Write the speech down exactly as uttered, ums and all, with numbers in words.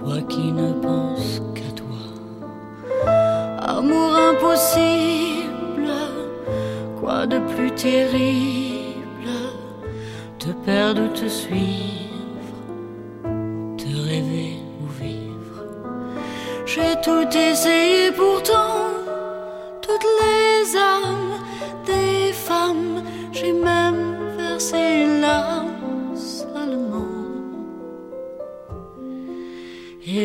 toi qui ne penses qu'à toi. Amour impossible, quoi de plus terrible, te perdre ou te suivre, te rêver ou vivre. J'ai tout essayé pourtant, toutes les âmes des femmes, j'ai même versé